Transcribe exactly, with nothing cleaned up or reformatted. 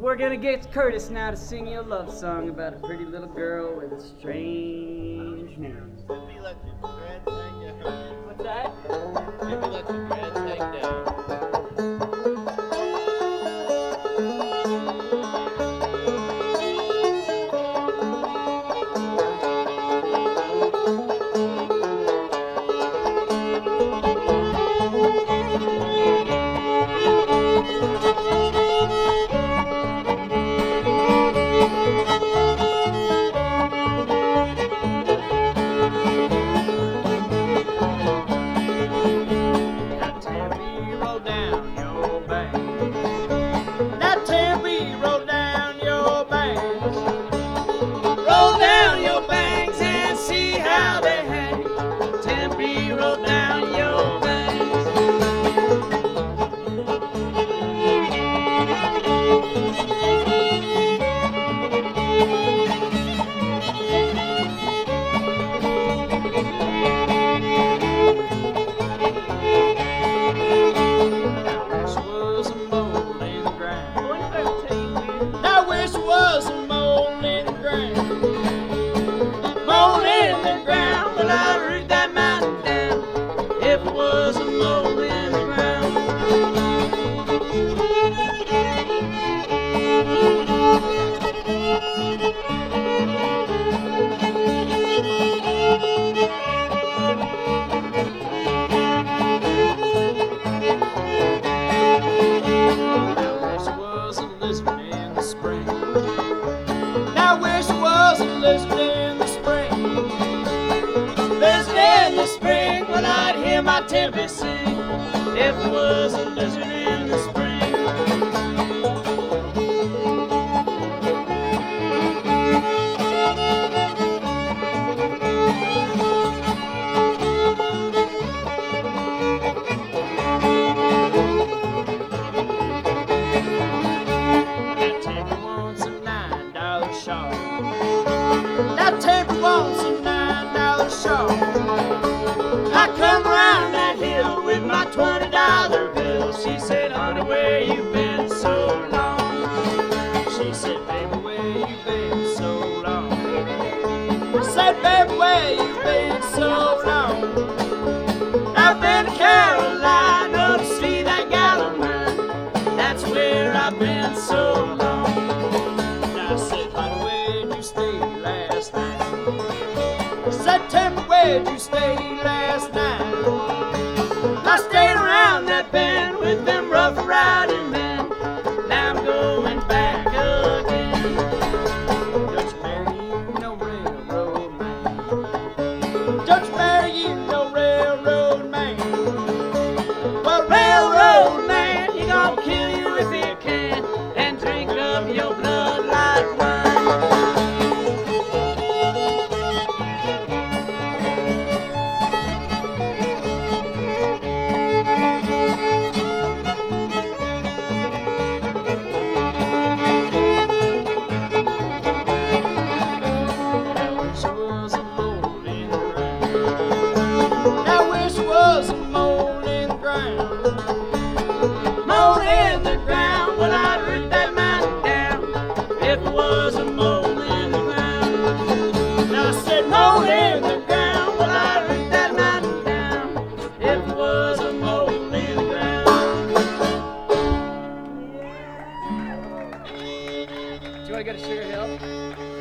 we're gonna get Curtis now to sing you a love song about a pretty little girl with a strange name. Maybe let your dreads hang down. What's that? Maybe let your dreads hang down. Tempest sing if it was a lizard in the spring. That Tempest wants a nine dollar shawl. That Tempest wants a nine dollar shawl. I come around that hill with my twenty dollar bill. She said, honey, where you been so long? She said, baby, where you been so long? I said, baby, where you been so long? I've been to Carolina to see that gal of mine. That's where I've been so long. And I said, honey, where'd you stay last night? I said, tell me, where'd you stay last night? I stayed around that bend with them rough riding men. Now I'm going back again. Don't you marry you no railroad man. Don't you marry you no railroad man. Well, railroad man, he gonna kill you if he can and drink up your blood like wine. Do I get a Sugar Hill?